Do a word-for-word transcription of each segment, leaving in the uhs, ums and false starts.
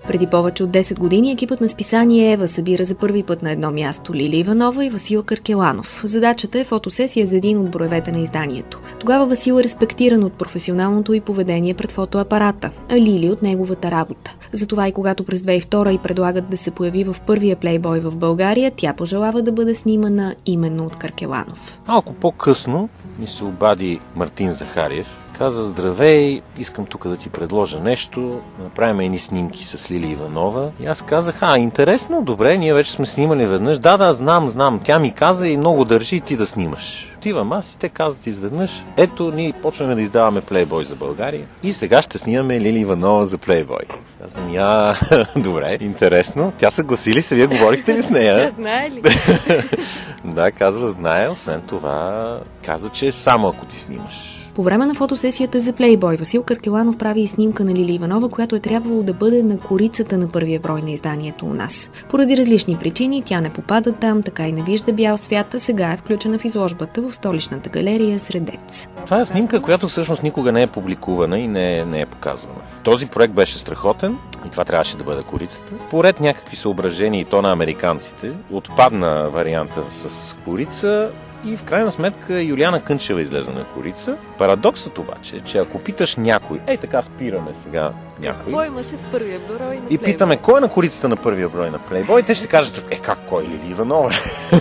Преди повече от десет години екипът на списание Ева събира за първи път на едно място Лили Иванова и Васил Каркеланов. Задачата е фотосесия за един от броевете на изданието. Тогава Васил е респектиран от професионалното й поведение пред фотоапарата, а Лили от неговата работа. Затова и когато през две хиляди и втора й предлагат да се появи в първия плейбой в България, тя пожелава да бъде снимана именно от Каркеланов. Малко по-късно ми се обади Мартин Захариев. Каза: здравей, искам тук да ти предложа нещо, направим едни снимки с Лили Иванова. И аз казах: а, интересно, добре, ние вече сме снимали веднъж. Да, да, знам, знам. Тя ми каза и много държи и ти да снимаш. Отивам аз и те казват изведнъж: ето, ние почваме да издаваме Плейбой за България и сега ще снимаме Лили Иванова за Плейбой. Казвам: я, добре, интересно. Тя съгласи ли се? Вие говорихте ли с нея? Тя знае ли? Да, казва, знае. Освен това, каза, че само ако ти снимаш. По време на фотосесията за Плейбой Васил Каркеланов прави и снимка на Лили Иванова, която е трябвало да бъде на корицата на първия брой на изданието у нас. Поради различни причини тя не попада там, така и не вижда бял свят, а сега е включена в изложбата в столичната галерия Средец. Това е снимка, която всъщност никога не е публикувана и не е, не е показана. Този проект беше страхотен и това трябваше да бъде корицата. Поред някакви съображения и то на американците, отпадна варианта с корица. И в крайна сметка Юлиана Кънчева излезе на корица. Парадоксът обаче е, че ако питаш някой, ей така спираме сега някой. Кой имаше в първия брой на Плейбой? И питаме кой е на корицата на първия брой на Плейбой, те ще кажат: е как, кой, Лили Иванова?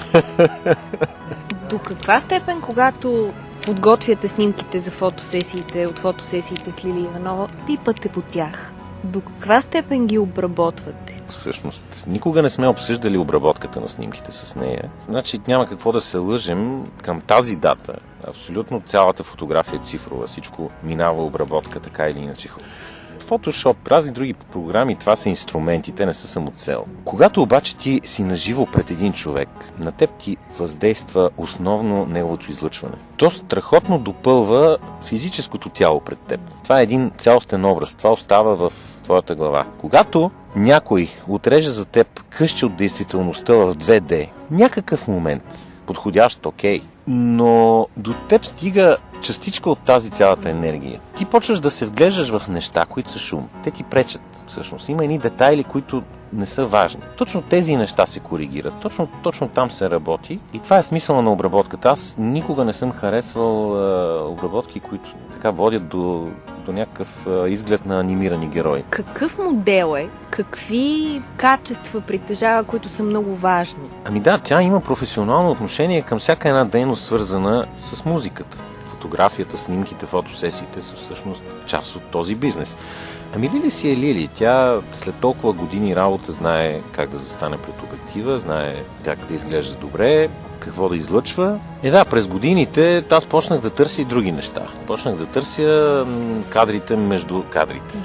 До каква степен, когато подготвяте снимките за фотосесиите, от фотосесиите с Лили Иванова, пипате по тях? До каква степен ги обработвате? Всъщност, никога не сме обсъждали обработката на снимките с нея. Значи няма какво да се лъжем. Към тази дата абсолютно цялата фотография е цифрова. Всичко минава обработка, така или иначе. Фотошоп, разни други програми, това са инструменти, те не са самоцел. Когато обаче ти си наживо пред един човек, на теб ти въздейства основно неговото излъчване. То страхотно допълва физическото тяло пред теб. Това е един цялостен образ, това остава в твоята глава. Когато някой отреже за теб късче от действителността в две Д, някакъв момент, подходящ, окей, но до теб стига частичка от тази цялата енергия. Ти почваш да се вглеждаш в неща, които са шум. Те ти пречат, всъщност. Има едни детайли, които не са важни. Точно тези неща се коригират. Точно, точно там се работи. И това е смисъла на обработката. Аз никога не съм харесвал е, обработки, които така водят до, до някакъв е, изглед на анимирани герои. Какъв модел е? Какви качества притежава, които са много важни? Ами да, тя има професионално отношение към всяка една дейност, свързана с музиката. Фотографията, снимките, фотосесиите са всъщност част от този бизнес. Ами Лили си е Лили. Тя след толкова години работа знае как да застане пред обектива, знае как да изглежда добре, какво да излъчва. Е да, през годините аз почнах да търся и други неща. Почнах да търся кадрите между кадрите.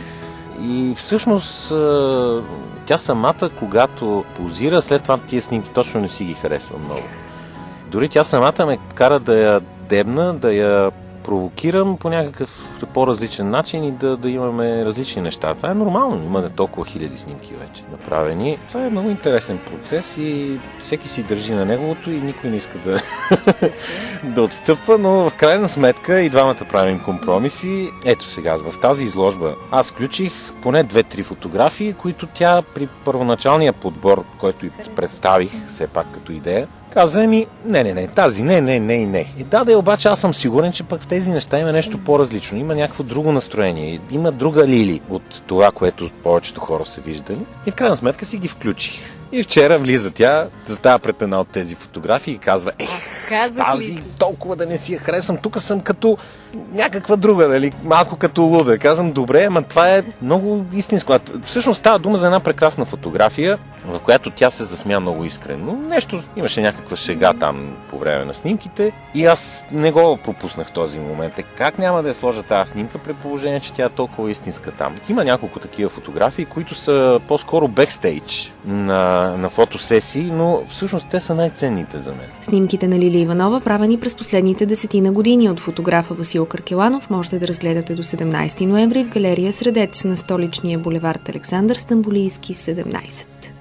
И всъщност тя самата, когато позира, след това тия снимки точно не си ги харесва много. Дори тя самата ме кара да я дебна, да я провокирам по някакъв по-различен начин и да, да имаме различни неща. Това е нормално, има толкова хиляди снимки вече направени. Това е много интересен процес и всеки си държи на неговото и никой не иска да, да отстъпва, но в крайна сметка и двамата правим компромиси. Ето сега, в тази изложба аз включих поне две-три фотографии, които тя при първоначалния подбор, който и представих все пак като идея, каза ми: не, не, не, тази не, не, не и не. И да, да, обаче аз съм сигурен, че пък в тези неща има нещо по-различно. Има някакво друго настроение. Има друга Лили от това, което повечето хора са виждали. И в крайна сметка си ги включих. И вчера влиза тя, застава пред една от тези фотографии и казва: ех, тази толкова да не си я харесвам, тук съм като някаква друга, нали? Малко като луда. Казвам: добре, ама това е много истинско. Всъщност става дума за една прекрасна фотография, в която тя се засмя много искрено. Нещо, имаше някаква шега там по време на снимките и аз не го пропуснах този момент. Е, как няма да я сложа тази снимка при положение, че тя е толкова истинска там? Има няколко такива фотографии, които са по-скоро бекстейдж на, на фотосесии, но всъщност те са най-ценните за мен. Снимките на Лили Иванова, правени през последните десетина години от фотографа Васил Каркеланов, можете да разгледате до седемнайсети ноември в галерия Средец на столичния булевард Александър Стамболийски, седемнайсет.